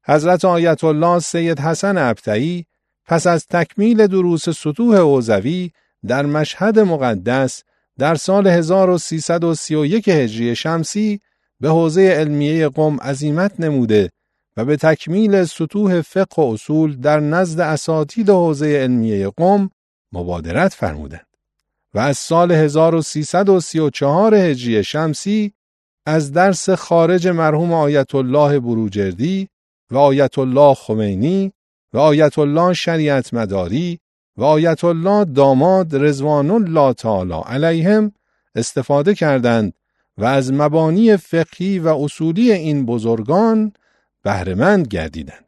حضرت آیت الله سید حسن ابطحی پس از تکمیل دروس سطوح حوزوی در مشهد مقدس در سال 1331 هجری شمسی به حوزه علمیه قم عزیمت نموده و به تکمیل سطوح فقه و اصول در نزد اساتید حوزه علمیه قم مبادرت فرمودند و از سال 1334 هجری شمسی از درس خارج مرحوم آیت الله بروجردی و آیت الله خمینی و آیت الله شریعت مداری و آیت الله داماد رضوان الله تعالی علیهم استفاده کردند و از مبانی فقهی و اصولی این بزرگان بهره‌مند گردیدند.